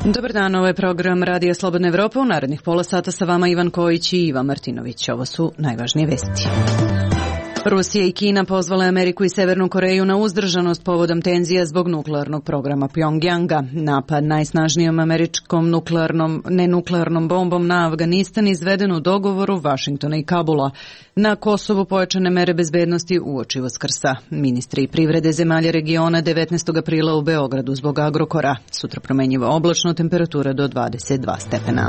Dobar dan, ovo je program Radija Slobodna Evropa. U narednih pola sata sa vama Ivan Kojić i Ivan Martinović. Ovo su najvažnije vesti. Rusija i Kina pozvale Ameriku i Severnu Koreju na uzdržanost povodom tenzija zbog nuklearnog programa Pjongjanga. Napad najsnažnijom američkom nenuklearnom bombom na Afganistan izveden u dogovoru Vašingtona i Kabula. Na Kosovu pojačane mere bezbednosti uoči Vaskrsa. Ministri privrede zemalja regiona 19. aprila u Beogradu zbog Agrokora. Sutra promenjiva oblačno, temperatura do 22 stepena.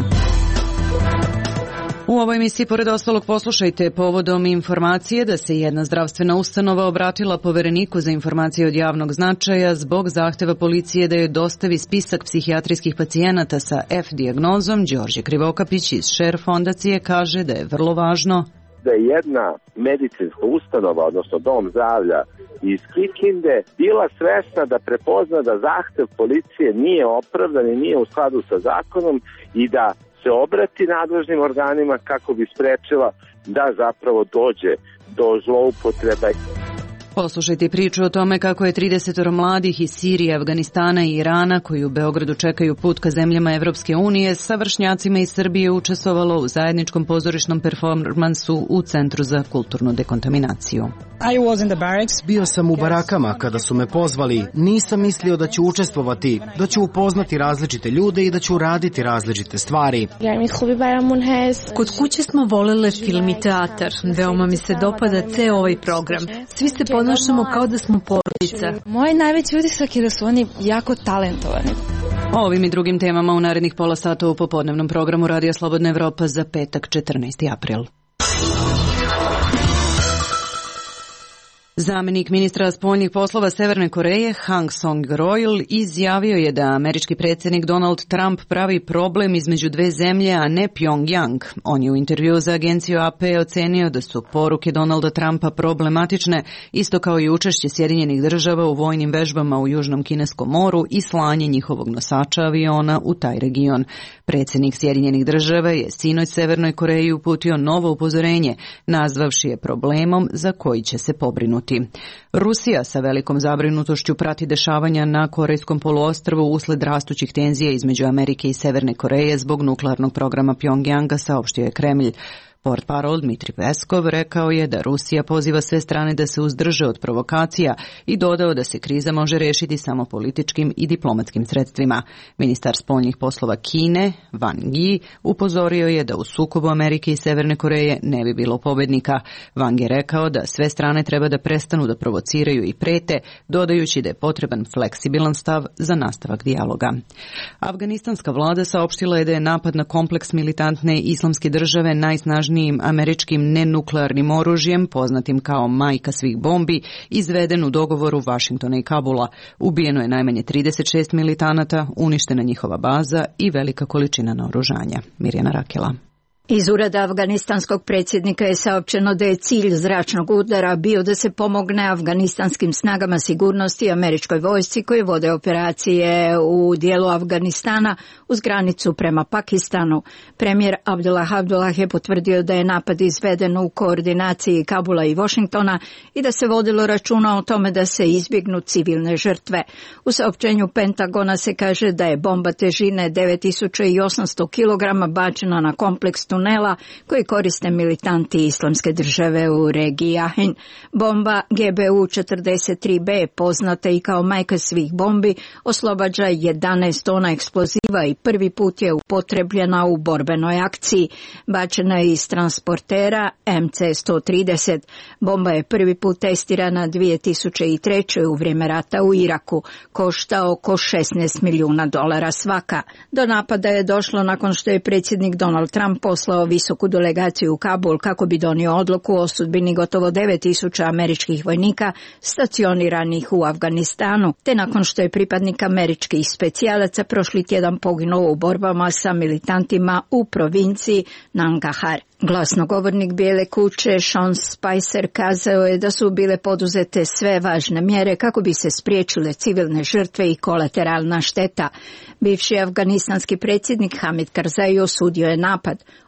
U ovoj emisiji, pored ostalog, poslušajte povodom informacije da se jedna zdravstvena ustanova obratila Povereniku za informacije od javnog značaja zbog zahteva policije da joj dostavi spisak psihijatrijskih pacijenata sa F dijagnozom. Đorđe Krivokapić iz Share fondacije kaže da je vrlo važno da je jedna medicinska ustanova, odnosno dom zdravlja iz Kikinde, bila svesna da prepozna da zahtev policije nije opravdan i nije u skladu sa zakonom i da se obrati nadležnim organima kako bi sprečila da zapravo dođe do zloupotreba. Poslušajte priču o tome kako je 30 mladih iz Sirije, Afganistana i Irana koji u Beogradu čekaju put ka zemljama Evropske unije sa vršnjacima iz Srbije učestvovalo u zajedničkom pozorišnom performansu u Centru za kulturnu dekontaminaciju. Bio sam u barakama kada su me pozvali. Nisam mislio da ću učestvovati, da ću upoznati različite ljude i da ću raditi različite stvari. Kod kuće smo volele film i teatar. Veoma mi se dopada ceo ovaj program. Svi se ponašamo kao da smo porodica. Moj najveći utisak je da su oni jako talentovani. O ovim i drugim temama u narednih pola sata u popodnevnom programu Radija Slobodna Evropa za petak 14. april. Zamenik ministra spoljnih poslova Severne Koreje Hang Song-roil izjavio je da američki predsjednik Donald Trump pravi problem između dve zemlje, a ne Pjongjang. On je u intervjuu za agenciju AP ocenio da su poruke Donalda Trumpa problematične, isto kao i učešće Sjedinjenih država u vojnim vežbama u Južnom Kineskom moru i slanje njihovog nosača aviona u taj region. Predsjednik Sjedinjenih država je sinoć Severnoj Koreji uputio novo upozorenje, nazvavši je problemom za koji će se pobrinuti. Rusija sa velikom zabrinutošću prati dešavanja na Korejskom poluostrvu usled rastućih tenzija između Amerike i Severne Koreje zbog nuklearnog programa Pjongjanga, saopštio je Kremlj. Portparol Dmitri Peskov rekao je da Rusija poziva sve strane da se uzdrže od provokacija i dodao da se kriza može rešiti samo političkim i diplomatskim sredstvima. Ministar spoljnih poslova Kine, Wang Yi, upozorio je da u sukobu Amerike i Severne Koreje ne bi bilo pobednika. Wang je rekao da sve strane treba da prestanu da provociraju i prete, dodajući da je potreban fleksibilan stav za nastavak dijaloga. Afganistanska vlada saopštila je da je napad na kompleks militantne islamske države najsnažniji američkim nenuklearnim oružjem, poznatim kao majka svih bombi, izveden u dogovoru Vašingtona i Kabula. Ubijeno je najmanje 36 militanata, uništena njihova baza i velika količina naoružanja. Mirjana Rakela. Iz ureda afganistanskog predsjednika je saopćeno da je cilj zračnog udara bio da se pomogne afganistanskim snagama sigurnosti i američkoj vojsci koji vode operacije u dijelu Afganistana uz granicu prema Pakistanu. Premijer Abdullah je potvrdio da je napad izveden u koordinaciji Kabula i Washingtona i da se vodilo računa o tome da se izbjegnu civilne žrtve. U saopćenju Pentagona se kaže da je bomba težine 9800 kg bačena na kompleks tunela koji koriste militanti Islamske države u regiji Ahin. Bomba GBU-43B, poznata i kao majka svih bombi, oslobađa 11 tona eksploziva i prvi put je upotrebljena u borbenoj akciji. Bačena je iz transportera MC-130. Bomba je prvi put testirana 2003. u vrijeme rata u Iraku. Košta oko $16 milijuna svaka. Do napada je došlo nakon što je predsjednik Donald Trump poslao visoku delegaciju u Kabul kako bi donio odluku o sudbini gotovo 9000 američkih vojnika stacioniranih u Afganistanu, te nakon što je pripadnik američkih specijalaca prošli tjedan poginuo u borbama sa militantima u provinciji Nangarhar. Glasnogovornik Bijele kuće Sean Spicer kazao je da su bile poduzete sve važne mjere kako bi se spriječile civilne žrtve i kolateralna šteta. Bivši afganistanski predsjednik Hamid Karzai osudio je napad.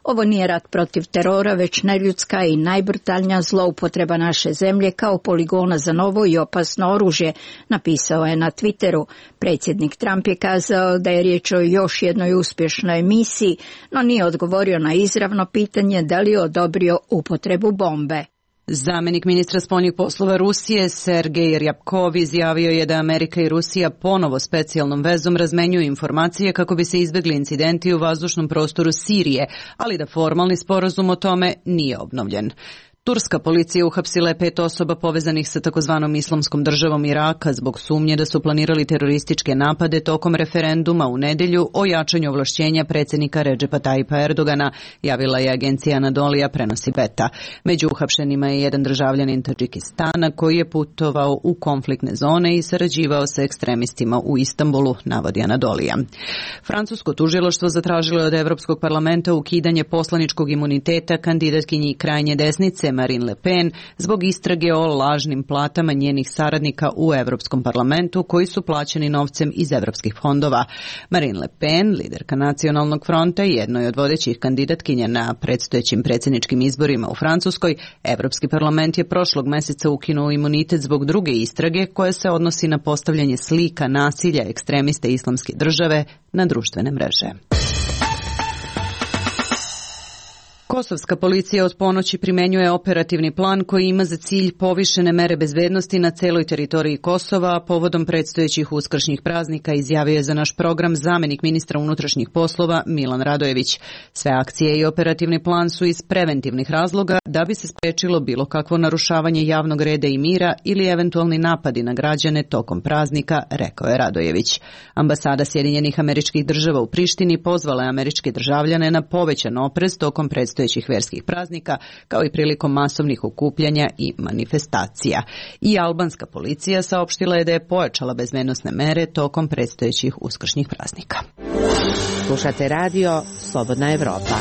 Ovo nije rat protiv terora, već neljudska i najbrutalnija zloupotreba naše zemlje kao poligona za novo i opasno oružje, napisao je na Twitteru. Predsjednik Trump je kazao da je riječ o još jednoj uspješnoj misiji, no nije odgovorio na izravno pitanje da li je odobrio upotrebu bombe. Zamenik ministra spoljnih poslova Rusije Sergej Ryabkov izjavio je da Amerika i Rusija ponovo specijalnom vezom razmenjuju informacije kako bi se izbjegli incidenti u vazdušnom prostoru Sirije, ali da formalni sporazum o tome nije obnovljen. Turska policija uhapsila je 5 osoba povezanih sa takozvanom Islamskom državom Iraka zbog sumnje da su planirali terorističke napade tokom referenduma u nedjelju o jačanju ovlašćenja predsjednika Redžepa Tayyipa Erdogana, javila je agencija Anadolija, prenosi Beta. Među uhapšenima je jedan državljanin Tadžikistana koji je putovao u konfliktne zone i sarađivao sa ekstremistima u Istanbulu, navodi Anadolija. Francusko tužilaštvo zatražilo je od Evropskog parlamenta ukidanje poslaničkog imuniteta kandidatkinji krajnje desnice Marine Le Pen zbog istrage o lažnim platama njenih saradnika u Europskom parlamentu koji su plaćeni novcem iz evropskih fondova. Marine Le Pen, liderka Nacionalnog fronta i jednoj od vodećih kandidatkinja na predstojećim predsjedničkim izborima u Francuskoj, Europski parlament je prošlog mjeseca ukinuo imunitet zbog druge istrage koja se odnosi na postavljanje slika nasilja ekstremiste Islamske države na društvene mreže. Kosovska policija od ponoći primjenjuje operativni plan koji ima za cilj povišene mere bezbednosti na celoj teritoriji Kosova, a povodom predstojećih uskršnjih praznika, izjavio je za naš program zamenik ministra unutrašnjih poslova Milan Radojević. Sve akcije i operativni plan su iz preventivnih razloga da bi se sprečilo bilo kakvo narušavanje javnog reda i mira ili eventualni napadi na građane tokom praznika, rekao je Radojević. Ambasada Sjedinjenih Američkih Država u Prištini pozvala je američke državljane na povećan oprez tokom predstojećih vjerskih praznika, kao i prilikom masovnih okupljanja i manifestacija. I albanska policija saopštila je da je pojačala bezbednosne mere tokom predstojećih uskršnjih praznika. Slušate radio Slobodna Evropa.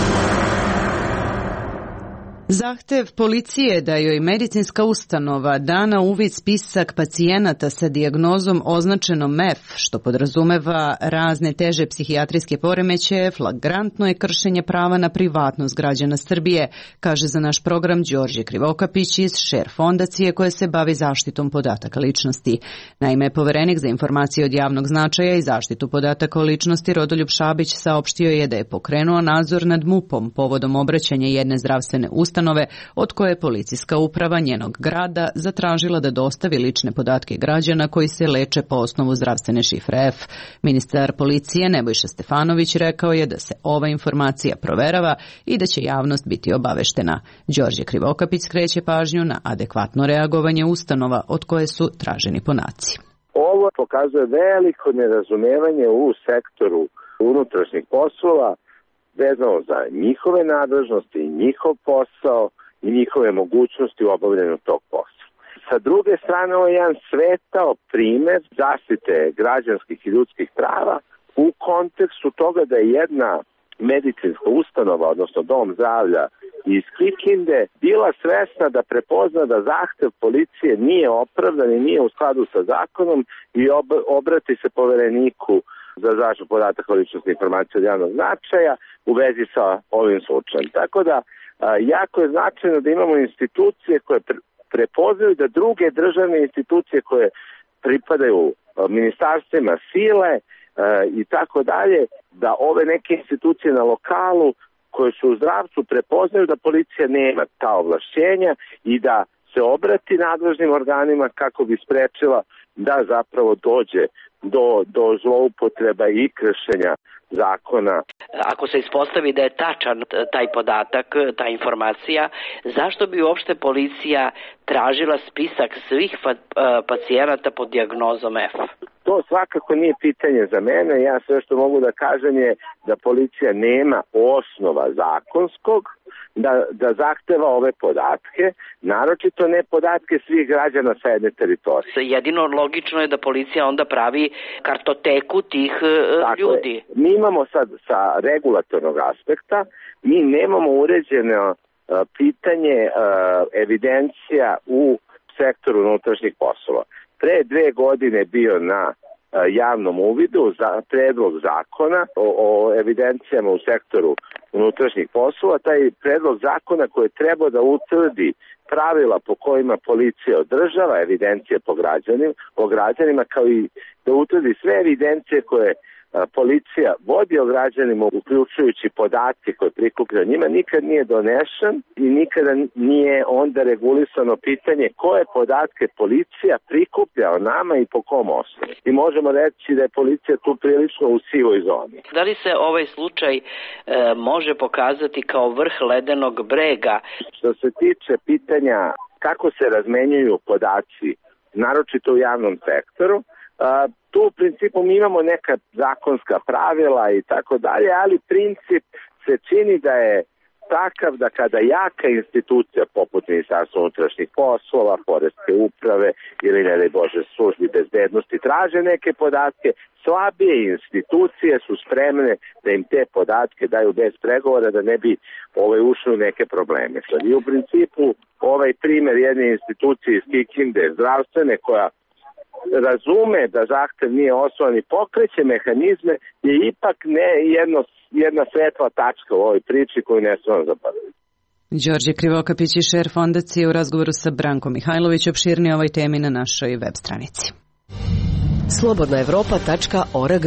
Zahtev policije da joj medicinska ustanova da na uvid spisak pacijenata sa dijagnozom označenom MEF, što podrazumeva razne teže psihijatrijske poremećaje, flagrantno je kršenje prava na privatnost građana Srbije, kaže za naš program Đorđe Krivokapić iz Share fondacije koja se bavi zaštitom podataka ličnosti. Naime, poverenik za informacije od javnog značaja i zaštitu podataka o ličnosti Rodoljub Šabić saopštio je da je pokrenuo nadzor nad MUP-om povodom obraćanja jedne zdravstvene ustanove od koje je policijska uprava njenog grada zatražila da dostavi lične podatke građana koji se leče po osnovu zdravstvene šifre F. Ministar policije Nebojša Stefanović rekao je da se ova informacija proverava i da će javnost biti obaveštena. Đorđe Krivokapić skreće pažnju na adekvatno reagovanje ustanova od koje su traženi podaci. Ovo pokazuje veliko nerazumevanje u sektoru unutrašnjih poslova vezano za njihove nadležnosti, njihov posao i njihove mogućnosti u obavljanju tog posla. Sa druge strane, ovo je jedan svetao primjer zaštite građanskih i ljudskih prava u kontekstu toga da je jedna medicinska ustanova, odnosno dom zdravlja iz Kikinde, bila svesna da prepozna da zahtev policije nije opravdan i nije u skladu sa zakonom i obrati se povereniku za zaštitu podataka o ličnosti informacije od javnog značaja u vezi sa ovim slučajem. Tako da jako je značajno da imamo institucije koje prepoznaju da druge državne institucije koje pripadaju ministarstvima sile i tako dalje, da ove neke institucije na lokalu koje su u zdravstvu prepoznaju da policija nema ta ovlašćenja i da se obrati nadležnim organima kako bi sprečila da zapravo dođe do zloupotreba i kršenja zakona. Ako se ispostavi da je tačan taj podatak, ta informacija, zašto bi uopšte policija tražila spisak svih pacijenata pod dijagnozom F? To svakako nije pitanje za mene. Ja sve što mogu da kažem je da policija nema osnova zakonskog da zahteva ove podatke, naročito ne podatke svih građana sa jedne teritorije. Jedino logično je da policija onda pravi kartoteku tih ljudi. Mi imamo sad sa regulatornog aspekta, mi nemamo uređeno pitanje evidencija u sektoru unutrašnjih poslova. Pre 2 godine bio na javnom uvidu za predlog zakona o evidencijama u sektoru unutrašnjih poslova, taj predlog zakona koji treba da utvrdi pravila po kojima policija održava evidencije o građanima, kao i da utvrdi sve evidencije koje policija vodi o građanima, uključujući podatke koje prikuplja njima, nikad nije donešen i nikada nije onda regulisano pitanje koje podatke policija prikuplja o nama i po kom osnovu. I možemo reći da je policija tu prilično u sivoj zoni. Da li se ovaj slučaj može pokazati kao vrh ledenog brega? Što se tiče pitanja kako se razmenjuju podaci, naročito u javnom sektoru, tu u principu mi imamo neka zakonska pravila i tako dalje, ali princip se čini da je takav da kada jaka institucija poput Ministarstva unutrašnjih poslova, Poreske uprave ili ne daj Bože službi bezbednosti traže neke podatke, slabije institucije su spremne da im te podatke daju bez pregovora da ne bi ušli u neke probleme. I u principu ovaj primer jedne institucije iz Kikinde, zdravstvene, koja razume da zahtev nije osnovan i pokreće mehanizme, je ipak jedna svetla tačka u ovoj priči koju ne smemo zaboraviti. Đorđe Krivokapić iz Šer fondacije u razgovoru sa Brankom Mihajlović opširnije ovoj temi na našoj web stranici. slobodnaevropa.org.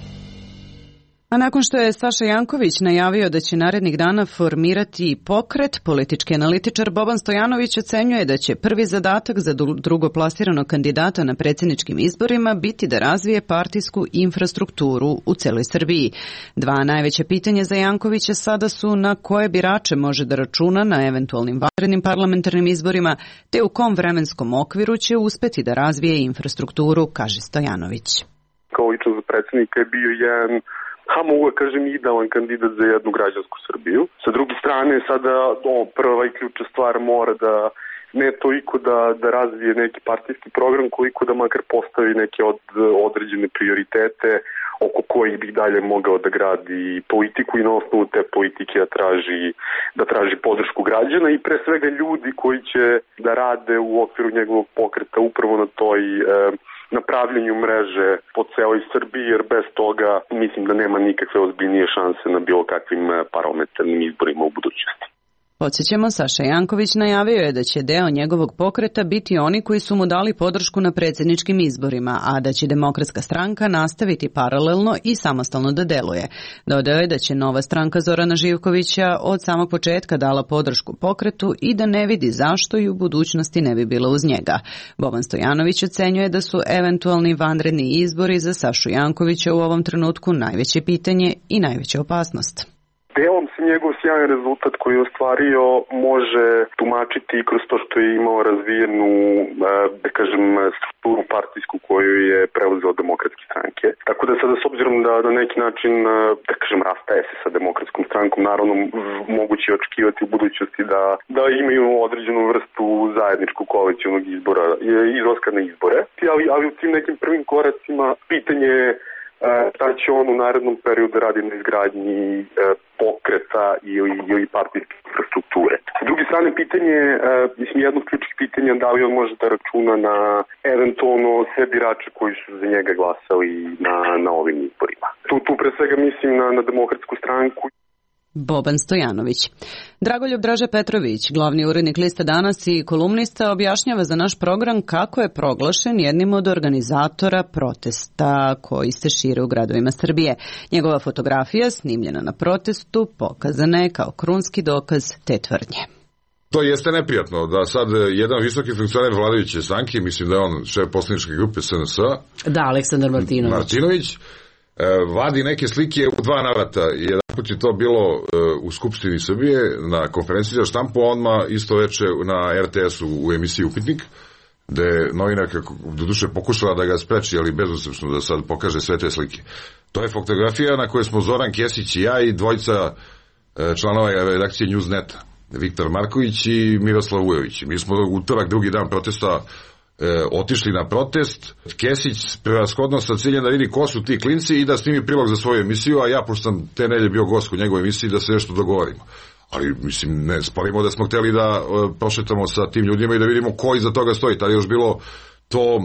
A nakon što je Saša Janković najavio da će narednih dana formirati pokret, politički analitičar Boban Stojanović ocenjuje da će prvi zadatak za drugoplasiranog kandidata na predsjedničkim izborima biti da razvije partijsku infrastrukturu u celoj Srbiji. Dva najveća pitanja za Jankovića sada su na koje birače može da računa na eventualnim vanrednim parlamentarnim izborima, te u kom vremenskom okviru će uspeti da razvije infrastrukturu, kaže Stojanović. Kao lično za predsjednika je bio jedan mogu da kažem idealan kandidat za jednu građansku Srbiju. Sa druge strane, sada prva i ključna stvar mora da ne toliko da razvije neki partijski program, koliko da makar postavi neke određene prioritete oko kojih bi dalje mogao da gradi politiku i na osnovu te politike da traži podršku građana i pre svega ljudi koji će da rade u okviru njegovog pokreta upravo na toj napravljanju mreže po celoj Srbiji, jer bez toga mislim da nema nikakve ozbiljnije šanse na bilo kakvim parlamentarnim izborima u budućnosti. Podsjećamo, Saša Janković najavio je da će deo njegovog pokreta biti oni koji su mu dali podršku na predsjedničkim izborima, a da će Demokratska stranka nastaviti paralelno i samostalno da deluje. Dodao je da će Nova stranka Zorana Živkovića od samog početka dala podršku pokretu i da ne vidi zašto i u budućnosti ne bi bila uz njega. Boban Stojanović ocenjuje da su eventualni vanredni izbori za Sašu Jankovića u ovom trenutku najveće pitanje i najveća opasnost. Delom se njegov sjajan rezultat koji je ostvario može tumačiti kroz to što je imao razvijenu, da kažem, strukturu partijsku koju je preuzeo Demokratske stranke. Tako da sada, s obzirom da na neki način, da kažem, rastaje se sa Demokratskom strankom, naravno moguće je očekivati u budućnosti da imaju određenu vrstu zajedničkog koalicionog izbora, izlaska na izbore. Ali u tim nekim prvim koracima pitanje je da će on u narednom periodu radi na izgradnji pokreta ili partijske infrastrukture. S druge strane, pitanje, jedno od ključnih pitanja da li on može da računa na eventualno sve birače koji su za njega glasali na ovim izborima. Tu pre svega mislim na Demokratsku stranku. Boban Stojanović. Dragoljub Draže Petrović, glavni urednik Lista Danas i kolumnista, objašnjava za naš program kako je proglašen jednim od organizatora protesta koji se šire u gradovima Srbije. Njegova fotografija, snimljena na protestu, pokazana je kao krunski dokaz te tvrdnje. To jeste neprijatno da sad jedan visoki funkcioner vladajuće stranke, mislim da je on šef poslaničke grupe SNS, da, Aleksandar Martinović, vadi neke slike u dva navrata. Jedanput je to bilo u Skupštini Srbije na konferenciji za štampu, a odmah isto veče na RTS-u u emisiji Upitnik, gde je novinarka doduše pokušala da ga spreči, ali bezuspešno da sad pokaže sve te slike. To je fotografija na kojoj smo Zoran Kesić i ja i dvojica članova redakcije Newsneta, Viktor Marković i Miroslav Vujović. Mi smo utorak, drugi dan protesta, otišli na protest. Kesić prevashodno sa ciljem da vidi ko su ti klinci i da snimi prilog za svoju emisiju, a ja, pošto sam te nedelje bio gost u njegovoj emisiji, da se nešto dogovorimo. Ali, mislim, ne sporimo da smo hteli da prošetamo sa tim ljudima i da vidimo ko iza toga stoji. Tada je još bilo to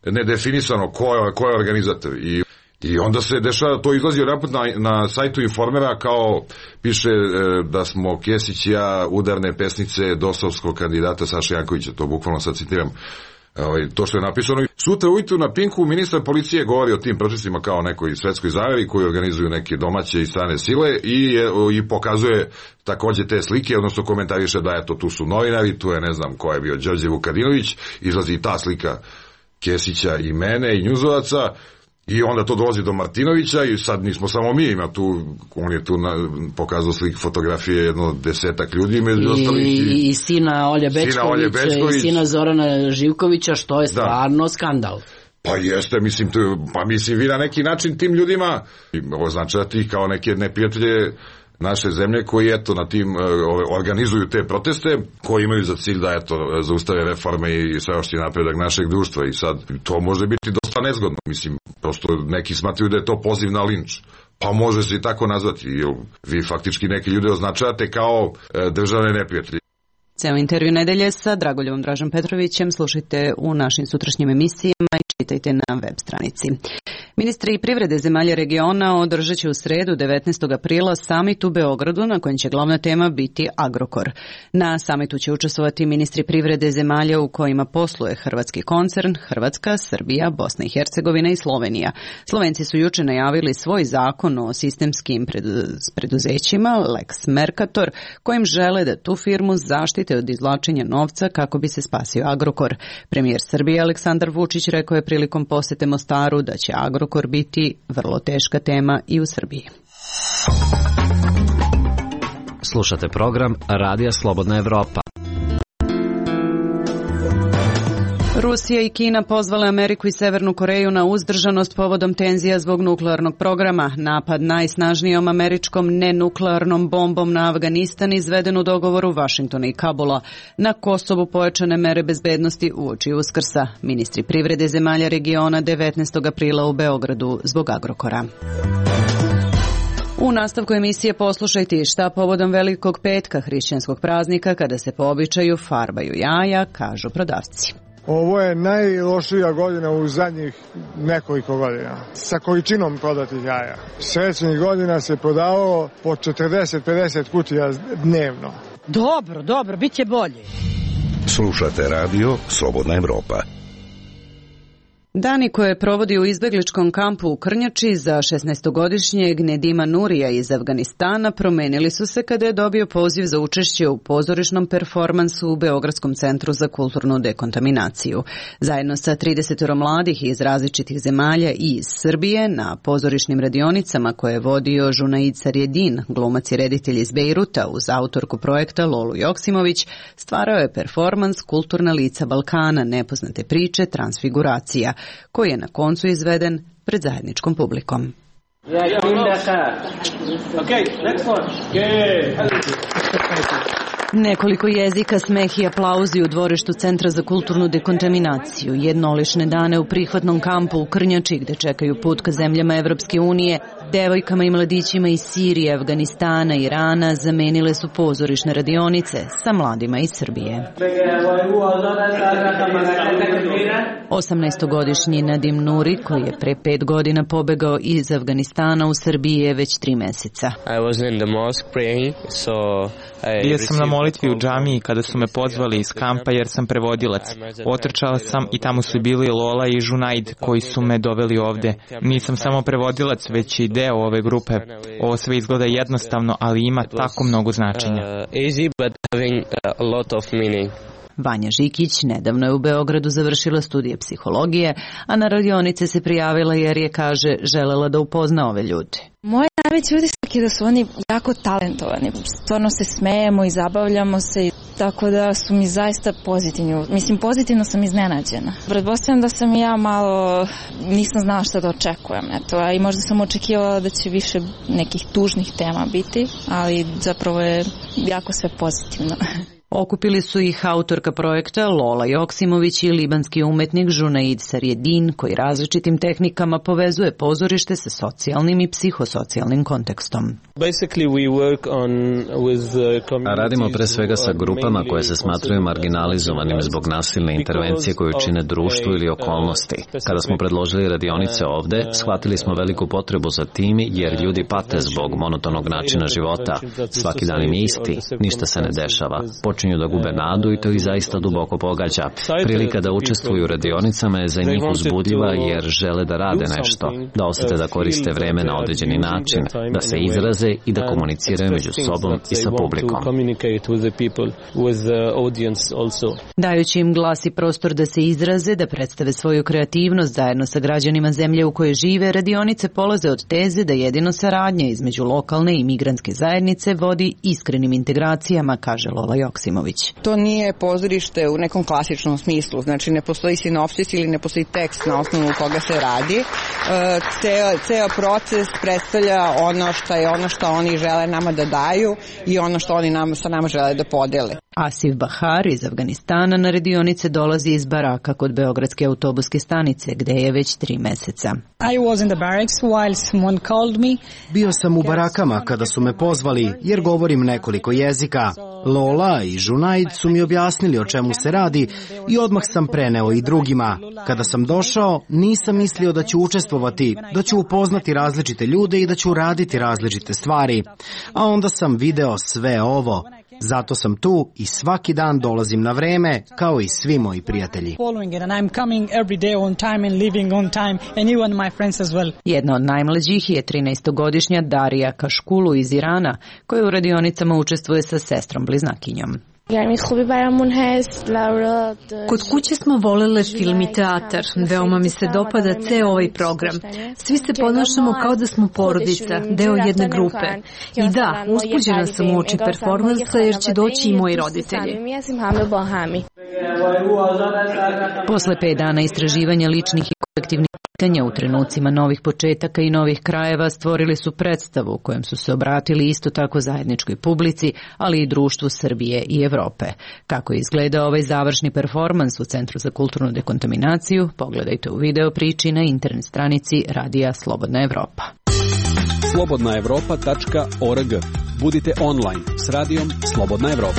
nedefinisano ko je organizator i onda se dešava, to izlazi odjedanput na sajtu Informera kao piše da smo Kesić i ja udarne pesnice dosovskog kandidata Saša Jankovića, to bukvalno sad citiram to što je napisano. Sutra ujutru na Pinku ministar policije govori o tim protestima kao nekoj svetskoj zajavi koji organizuju neke domaće i strane sile i pokazuje takođe te slike, odnosno komentariše da eto tu su novinari, tu je ne znam ko je bio Đorđe Vukadinović, izlazi i ta slika Kesića i mene i njuzovaca. I onda to dolazi do Martinovića i sad nismo samo mi, on je tu pokazao slik fotografije jedno 10 ljudi među ostalih. I sina Olje Bećkovića i sina Zorana Živkovića, što je stvarno skandal. Pa jeste, mislim, vi na neki način tim ljudima označati ih kao neke neprijatelje naše zemlje koji eto na tim organizuju te proteste, koji imaju za cilj da eto zaustave reforme i sveopšti napredak našeg društva i sad to može biti dosta nezgodno, mislim, prosto neki smatraju da je to poziv na linč. Pa može se i tako nazvati, jer vi faktički neki ljude označavate kao državne neprijatelje. Ceo intervju nedelje sa Dragoljevom Dražom Petrovićem slušajte u našim sutrašnjim emisijama i čitajte na web stranici. Ministri privrede zemalja regiona održat će u sredu 19. aprila samit u Beogradu na kojem će glavna tema biti Agrokor. Na samitu će učestvovati ministri privrede zemalja u kojima posluje hrvatski koncern, Hrvatska, Srbija, Bosna i Hercegovina i Slovenija. Slovenci su juče najavili svoj zakon o sistemskim preduzećima, Lex Mercator, kojim žele da tu firmu zaštite od izvlačenja novca kako bi se spasio Agrokor. Premijer Srbije Aleksandar Vučić rekao je prilikom posete Mostaru da će Agrokor biti vrlo teška tema i u Srbiji. Slušate program Radija Slobodna Evropa. Rusija i Kina pozvale Ameriku i Severnu Koreju na uzdržanost povodom tenzija zbog nuklearnog programa. Napad najsnažnijom američkom nenuklearnom bombom na Afganistan izveden u dogovoru Vašingtona i Kabula. Na Kosovu pojačane mere bezbednosti uoči Uskrsa. Ministri privrede zemalja regiona 19. aprila u Beogradu zbog Agrokora. U nastavku emisije poslušajte šta povodom Velikog petka, hrišćanskog praznika, kada se po običaju farbaju jaja, kažu prodavci. Ovo je najlošija godina u zadnjih nekoliko godina sa količinom prodatih jaja. Sledećih godina se prodavalo po 40-50 kutija dnevno. Dobro, bit će bolje. Slušate radio Slobodna Evropa. Dani koje provodi u izbegličkom kampu u Krnjači za 16-godišnjeg Nedima Nurija iz Afganistana promenili su se kada je dobio poziv za učešće u pozorišnom performansu u Beogradskom centru za kulturnu dekontaminaciju. Zajedno sa 30 mladih iz različitih zemalja i iz Srbije na pozorišnim radionicama koje je vodio Junaid Sarjedin, glumac i reditelj iz Bejruta uz autorku projekta Lolu Joksimović, stvarao je performans Kulturna lica Balkana, nepoznate priče, transfiguracija, koji je na koncu izveden pred zajedničkom publikom. Nekoliko jezika, smeh i aplauzi u dvorištu Centra za kulturnu dekontaminaciju, jednolične dane u prihvatnom kampu u Krnjači gde čekaju put ka zemljama Evropske unije, devojkama i mladićima iz Sirije, Afganistana, Irana zamenile su pozorišne radionice sa mladima iz Srbije. 18-godišnji Nadim Nuri, koji je pre 5 godina pobegao iz Afganistana u Srbiji, je već 3 meseca. Bio sam na molitvi u džamiji kada su me pozvali iz kampa jer sam prevodilac. Otrčala sam i tamo su bili Lola i Junaid koji su me doveli ovde. Nisam samo prevodilac, već i deo ove grupe. Ovo sve izgleda jednostavno, ali ima tako mnogo značenja. Vanja Žikić nedavno je u Beogradu završila studije psihologije, a na radionice se prijavila jer je, kaže, želela da upozna ove ljude. Moj najveći utisak je da su oni jako talentovani. Stvarno se smejemo i zabavljamo se, tako da su mi zaista pozitivni. Mislim, pozitivno sam iznenađena. Pretpostavljam da sam i ja malo, nisam znala šta da očekujem. Eto, a i možda sam očekivala da će više nekih tužnih tema biti, ali zapravo je jako sve pozitivno. Okupili su ih autorka projekta Lola Joksimović i libanski umetnik Junaid Sarjedin, koji različitim tehnikama povezuje pozorište sa socijalnim i psihosocijalnim kontekstom. Radimo pre svega sa grupama koje se smatraju marginalizovanim zbog nasilne intervencije koju čine društvu ili okolnosti. Kada smo predložili radionice ovde, shvatili smo veliku potrebu za tim jer ljudi pate zbog monotonog načina života. Svaki dan im je isti, ništa se ne dešava. Počinju da gube nadu i to ih zaista duboko pogađa. Prilika da učestvuju u radionicama je za njih uzbudljiva jer žele da rade nešto, da osete da koriste vreme na određeni način, da se izraze i da komuniciraju među sobom i sa publikom. Dajući im glas i prostor da se izraze, da predstave svoju kreativnost zajedno sa građanima zemlje u kojoj žive, radionice polaze od teze da jedino saradnja između lokalne i migrantske zajednice vodi iskrenim integracijama, kaže Lola Joksimović. To nije pozorište u nekom klasičnom smislu, znači ne postoji sinopsis ili ne postoji tekst na osnovu koga se radi. Ceo proces predstavlja ono što oni žele nama da daju i ono što oni sa nama žele da podele. Asif Bahar iz Afganistana na radionice dolazi iz baraka kod Beogradske autobuske stanice, gde je već 3 meseca. Bio sam u barakama kada su me pozvali, jer govorim nekoliko jezika. Lola i Junaid su mi objasnili o čemu se radi i odmah sam preneo i drugima. Kada sam došao, nisam mislio da ću učestvovati, da ću upoznati različite ljude i da ću raditi različite stvari. A onda sam video sve ovo. Zato sam tu i svaki dan dolazim na vreme, kao i svi moji prijatelji. Jedna od najmlađih je 13-godišnja Darija Kaškulu iz Irana, koja u radionicama učestvuje sa sestrom bliznakinjom. Kod kuće smo volele film i teatar. Veoma mi se dopada ceo ovaj program. Svi se ponašamo kao da smo porodica, deo jedne grupe. I da, uzbuđena sam uoči performansa jer će doći i moji roditelji. Posle 5 dana istraživanja ličnih i kolektivnih pitanja u trenucima novih početaka i novih krajeva stvorili su predstavu u kojem su se obratili isto tako zajedničkoj publici, ali i društvu Srbije i Evrope. Kako je izgledao ovaj završni performans u Centru za kulturnu dekontaminaciju, pogledajte u video priči na internet stranici Radija Slobodna Evropa. slobodnaevropa.org. Budite online s radijom Slobodna Evropa.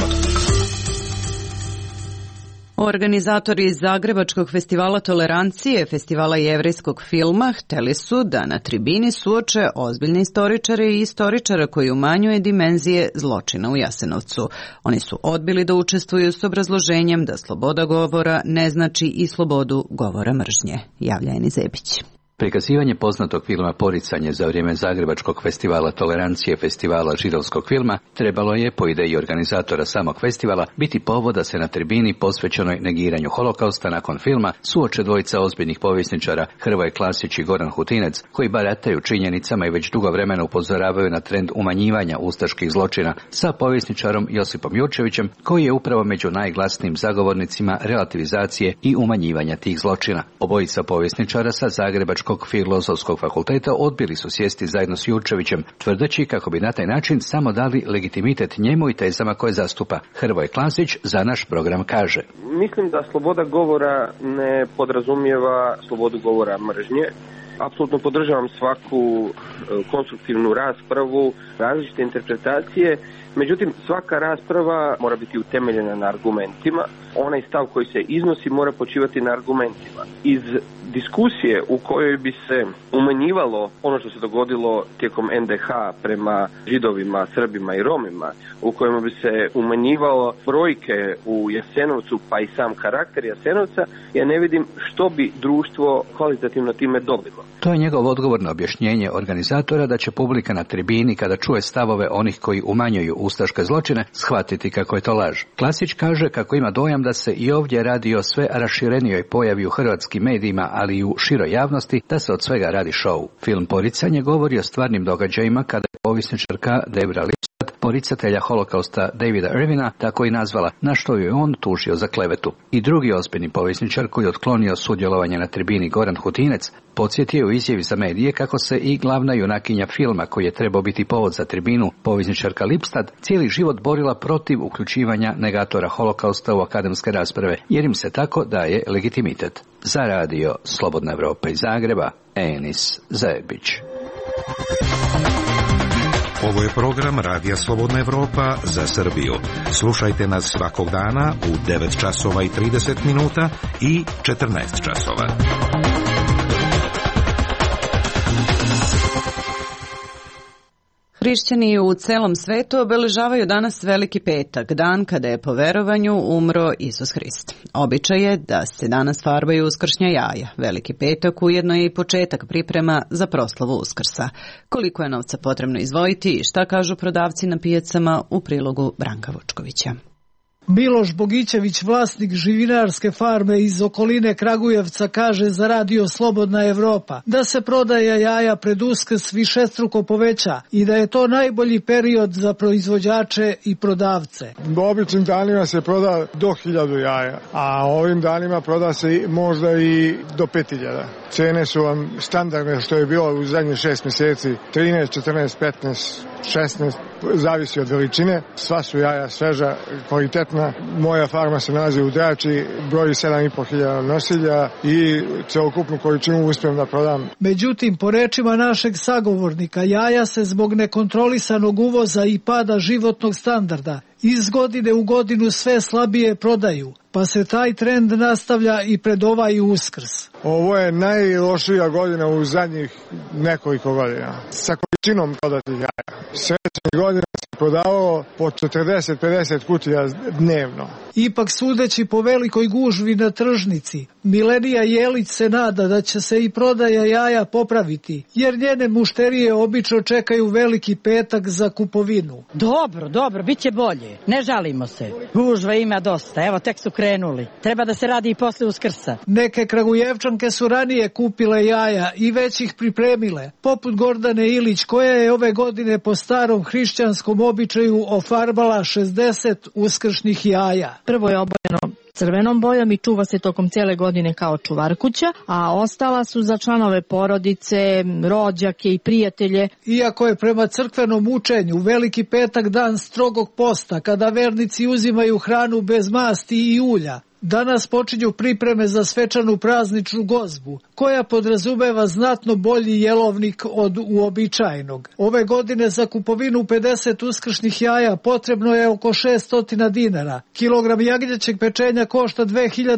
Organizatori Zagrebačkog festivala tolerancije, festivala jevrejskog filma, hteli su da na tribini suoče ozbiljne istoričare i istoričara koji umanjuje dimenzije zločina u Jasenovcu. Oni su odbili da učestvuju s obrazloženjem da sloboda govora ne znači i slobodu govora mržnje, javlja Eni Zebić. Prikazivanje poznatog filma Poricanje za vrijeme Zagrebačkog festivala tolerancije, festivala židovskog filma, trebalo je, po ideji organizatora samog festivala, biti povod da se na tribini posvećenoj negiranju holokausta nakon filma suoče dvojica ozbiljnih povjesničara, Hrvoje Klasić i Goran Hutinec, koji barataju činjenicama i već dugo vremena upozoravaju na trend umanjivanja ustaških zločina, sa povjesničarom Josipom Jurčevićem, koji je upravo među najglasnijim zagovornicima relativizacije i umanjivanja tih zločina. Obojica povjesničara sa Zagrebačkog Filozofskog fakulteta odbili su sjesti zajedno s Jurčevićem, tvrdeći kako bi na taj način samo dali legitimitet njemu i tezama koje zastupa. Hrvoje Klasić za naš program kaže: Mislim da sloboda govora ne podrazumijeva slobodu govora mržnje. Apsolutno podržavam svaku konstruktivnu raspravu, različite interpretacije, međutim svaka rasprava mora biti utemeljena na argumentima. Onaj stav koji se iznosi mora počivati na argumentima. Iz diskusije u kojoj bi se umanjivalo ono što se dogodilo tijekom NDH prema Židovima, Srbima i Romima, u kojima bi se umanjivalo brojke u Jasenovcu pa i sam karakter Jasenovca, ja ne vidim što bi društvo kvalitativno time dobilo. To je njegov odgovor na objašnjenje organizatora da će publika na tribini, kada čuje stavove onih koji umanjuju ustaške zločine, shvatiti kako je to laž. Klasić kaže kako ima dojam da se i ovdje radi o sve raširenijoj pojavi u hrvatskim medijima, ali i u široj javnosti, da se od svega radi šou. Film Poricanje govori o stvarnim događajima kada je povjesničarka Debra Lipstadt poricatelja holokausta Davida Irvina tako i nazvala, na što je on tužio za klevetu. I drugi ozbiljni povjesničar koji je otklonio sudjelovanje na tribini, Goran Hutinec, podsjetio u izjavi za medije kako se i glavna junakinja filma, koji je trebao biti povod za tribinu, povjesničarka Lipstad, cijeli život borila protiv uključivanja negatora holokausta u akademske rasprave, jer im se tako daje legitimitet. Za radio Slobodna Evropa iz Zagreba, Enis Zajebić. Ovo je program Radija Slobodna Evropa za Srbiju. Slušajte nas svakog dana u 9 časova i 30 minuta i 14 časova. Hrišćani u celom svetu obeležavaju danas Veliki petak, dan kada je po verovanju umro Isus Hrist. Običaj je da se danas farbaju uskršnja jaja. Veliki petak ujedno je i početak priprema za proslavu Uskrsa. Koliko je novca potrebno izdvojiti i šta kažu prodavci na pijacama u prilogu Branka Vučkovića. Miloš Bogićević, vlasnik živinarske farme iz okoline Kragujevca, kaže za radio Slobodna Evropa da se prodaja jaja pred Uskrs višestruko poveća i da je to najbolji period za proizvođače i prodavce. U običnim danima se proda do 1000 jaja, a ovim danima proda se možda i do 5000. Cene su vam standardne što je bilo u zadnjih 6 mjeseci, 13, 14, 15, 16, zavisi od veličine. Sva su jaja sveža, kvalitetna. Moja farma se nalazi u Drači, broji 7500 nosilja i celokupnu količinu uspijem da prodam. Međutim, po rečima našeg sagovornika, jaja se zbog nekontrolisanog uvoza i pada životnog standarda iz godine u godinu sve slabije prodaju, pa se taj trend nastavlja i pred ovaj Uskrs. Ovo je najlošija godina u zadnjih nekoliko godina. Sa količinom prodatih jaja. Sljedećih godina se prodavalo po 40-50 kutija dnevno. Ipak, sudeći po velikoj gužvi na tržnici, Milenija Jelić se nada da će se i prodaja jaja popraviti, jer njene mušterije obično čekaju Veliki petak za kupovinu. Dobro, bit će bolje. Ne žalimo se. Gužva ima dosta, evo tek su krenuli. Treba da se radi i posle Uskrsa. Neke Kragujevčanke su ranije kupile jaja i već ih pripremile, poput Gordane Ilić, koja je ove godine po starom hrišćanskom običaju ofarbala 60 uskršnjih jaja. Prvo je obojeno crvenom bojom i čuva se tokom cijele godine kao čuvarkuća, a ostala su za članove porodice, rođake i prijatelje. Iako je prema crkvenom učenju Veliki petak dan strogog posta, kada vernici uzimaju hranu bez masti i ulja, danas počinju pripreme za svečanu prazničnu gozbu, koja podrazumeva znatno bolji jelovnik od uobičajenog. Ove godine za kupovinu 50 uskršnjih jaja potrebno je oko 600 dinara. Kilogram jagnjećeg pečenja košta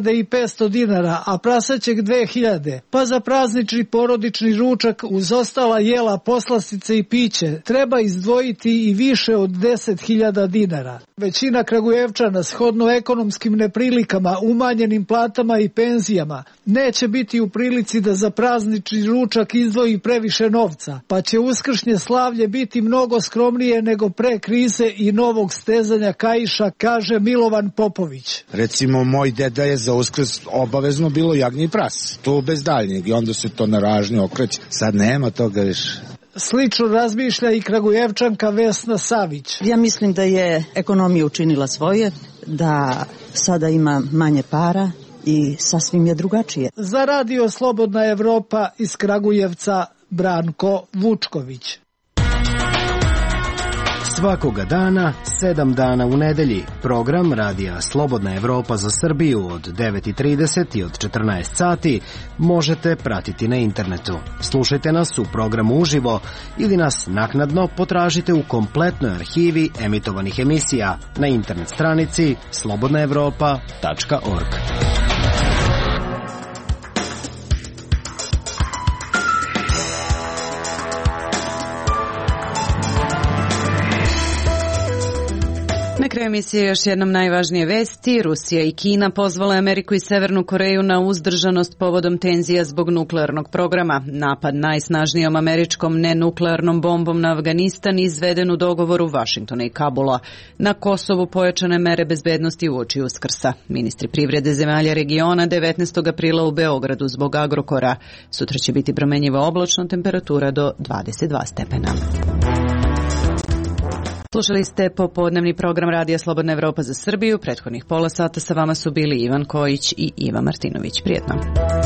2500 dinara, a prasećeg 2000. Pa za praznični porodični ručak uz ostala jela, poslastice i piće treba izdvojiti i više od 10.000 dinara. Većina Kragujevčana, shodno ekonomskim neprilikama, umanjenim platama i penzijama, neće biti u prilici da za praznični ručak izdvoji previše novca, pa će uskršnje slavlje biti mnogo skromnije nego pre krize i novog stezanja kaiša, kaže Milovan Popović. Recimo, moj deda je za Uskrs obavezno bilo jagnje i pras, to bez daljnjeg, i onda se to na ražnje okreće. Sad nema toga više. Slično razmišlja i Kragujevčanka Vesna Savić. Ja mislim da je ekonomija učinila svoje, da sada ima manje para i sasvim je drugačije. Za radio Slobodna Evropa iz Kragujevca, Branko Vučković. Svakoga dana, 7 dana u nedelji, program Radija Slobodna Evropa za Srbiju od 9:30 i od 14 sati možete pratiti na internetu. Slušajte nas u programu uživo ili nas naknadno potražite u kompletnoj arhivi emitovanih emisija na internet stranici slobodnaevropa.org. Na kraju emisije još jednom najvažnije vesti. Rusija i Kina pozvale Ameriku i Severnu Koreju na uzdržanost povodom tenzija zbog nuklearnog programa. Napad najsnažnijom američkom nenuklearnom bombom na Afganistan izveden u dogovoru Vašingtona i Kabula. Na Kosovu pojačane mere bezbednosti uoči Uskrsa. Ministri privrede zemalja regiona 19. aprila u Beogradu zbog Agrokora. Sutra će biti promenjiva oblačno, temperatura do 22 stepena. Slušali ste popodnevni program Radija Slobodna Evropa za Srbiju. Prethodnih pola sata sa vama su bili Ivan Kojić i Iva Martinović. Prijetno.